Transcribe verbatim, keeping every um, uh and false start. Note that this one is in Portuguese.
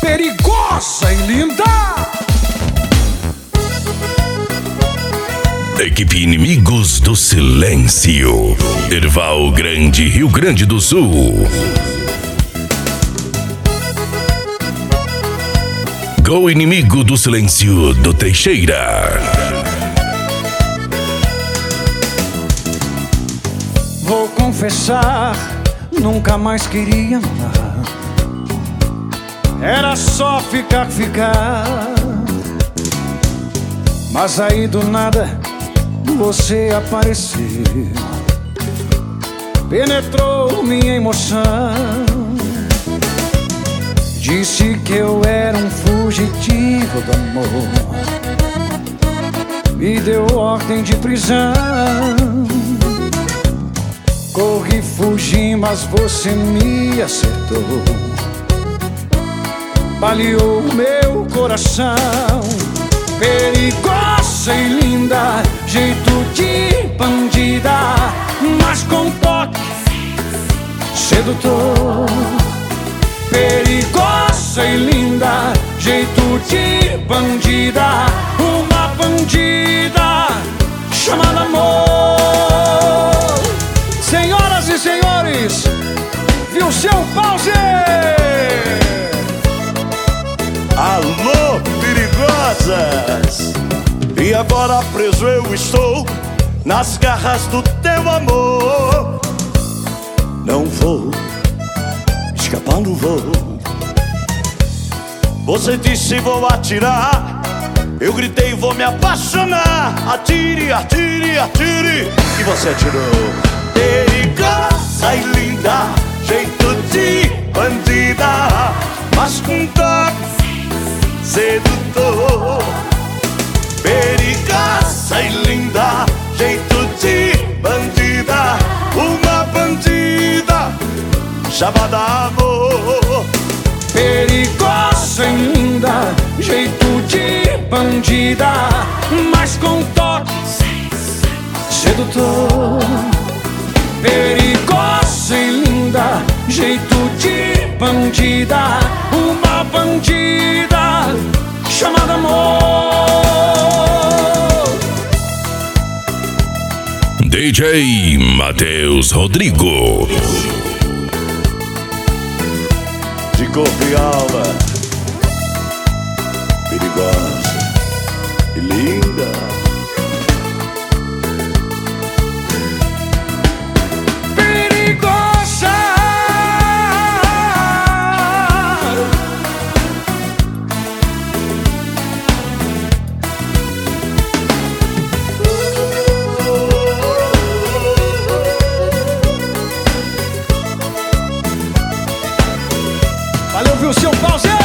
perigosa e linda. Equipe Inimigos do Silêncio, Erval Grande, Rio Grande do Sul. Go Inimigo do Silêncio do Teixeira. Vou confessar, nunca mais queria amar. Era só ficar, ficar. Mas aí do nada você apareceu, penetrou minha emoção. Disse que eu era um fugitivo do amor, me deu ordem de prisão. Corri, fugi, mas você me acertou, baleou meu coração. Perigosa e linda, jeito de bandida, mas com toque sedutor. Perigosa e linda, jeito de bandida, uma bandida chamada amor. Senhoras e senhores, viu seu pause? Alô, perigosas! E agora preso eu estou nas garras do teu amor. Não vou escapar, não vou. Você disse vou atirar, eu gritei vou me apaixonar. Atire, atire, atire, e você atirou. Perigosa e linda, jeito de bandida, mas com toque sedutor. Perigosa e linda, jeito de bandida, uma bandida chamada amor. Perigosa e linda, jeito de bandida, mas com toque sedutor. Perigosa e linda, jeito de bandida, uma bandida chamada amor. D J Matheus Rodrigo. De corpo e alma, perigosa e linda. Perigosa. Valeu, viu, seu pause?